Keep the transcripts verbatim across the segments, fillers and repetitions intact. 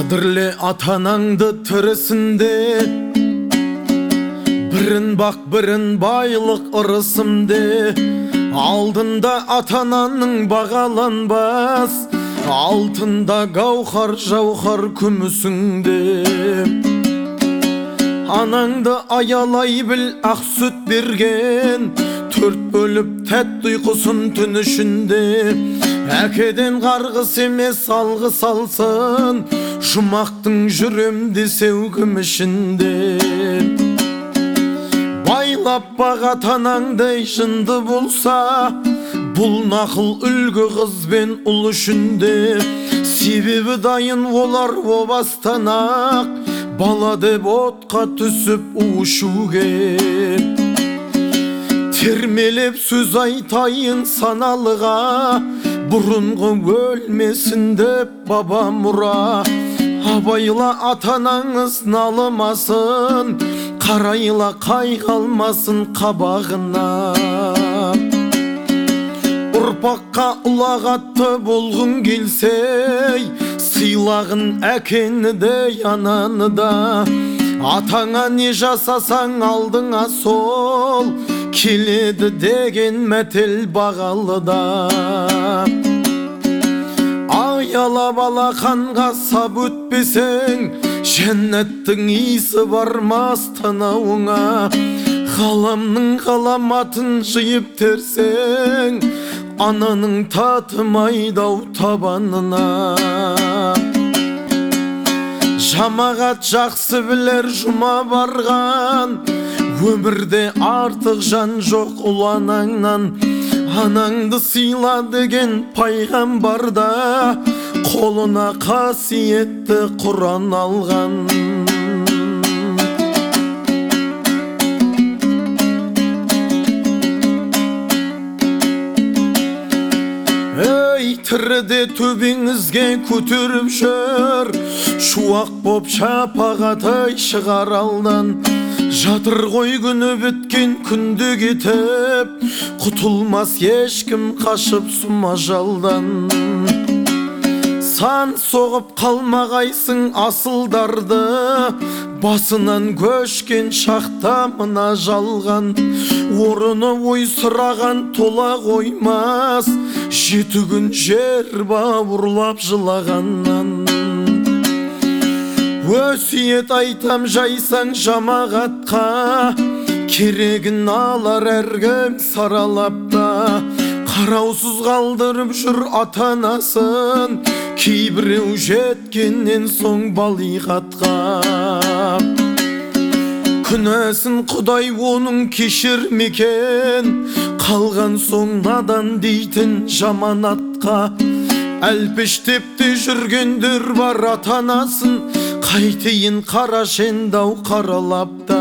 Қадірле атанаңды тірісінде, бірін бақ бірін байлық ырысымде. Алдында атананың бағаланбас, алтында гауһар жауһар күмісіңде. Анаңды аялай біл, ақ сүт берген, төрт бөліп тәтті ұйқысын түн ішінде. Әкеден қарғыс емес алғыс алсын, жұмақтың жүремде сеугім ішінде. Байлап баға танаңдай жынды болса, бұл нақыл үлгі қыз бен ұл үшінде. Себебі дайын олар о бастан-ақ, бала деп отқа түсіп ұшуге. Термелеп сөз айтайын саналыға, бұрынғы өлмесін деп баба мұра. Абайла атанаңыз налымасын, қарайла қайғалмасын қабағына. Ұрпаққа ұлағатты болғың келсей, сыйлағын әкені де ананы да. Атаңа не жасасаң алдыңа сол, келеді деген мәтел бағалы да. Аялап алақанға сап өтпесең, жәннаттың иісі бармас танауыңа. Ғаламның ғаламатын жиып терсең, ананың татымайдау табанына. Жамағат жақсы білер жұма барған, өмірде артық жан жоқ ұл анаңнан. Анаңды сыйла деген пайғамбарда, қолына қасиетті Құран алған. Ей, тіріде төбеңізге көтеріп жүр, шуақ боп шапағатай шығар алдан. Жатыр ғой күні біткен күнді кетіп, құтылмас ешкім қашып сұма жалдан. Сан соғып қалмағайсың асылдарды, басынан көшкен шақта мына жалған. Орыны ой сұраған тола қоймас, жеті күн жер бауырлап жылағаннан. Өсиет айтам жайсаң жамағатқа, керегін алар әркім саралапта. Қараусыз қалдырып жүр ата-анасын, кейбіреу жеткеннен соң балиғатқа. Күнәсін Құдай оның кешірмекен, қалған соң надан дейтін жаманатқа. Әлпештепте жүргендер бар ата-анасын, қайтейін қарашендау қаралапта.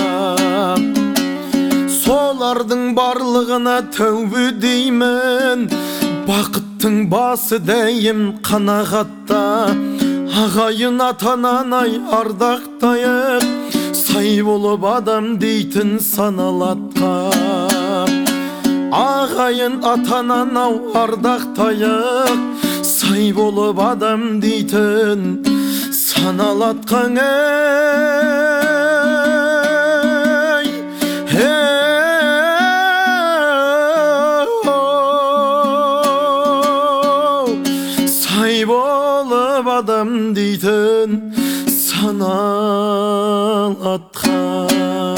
Солардың барлығына тәубе деймін, бақыттың басы дәйім қанағатта. Ағайын ата-ананы ардақтайық, сай болып адам дейтін саналатқа. Ағайын ата-ананы ардақтайық, сай болып адам дейтін саналатқан. Ей, сай болып адам дейтін саналатқан.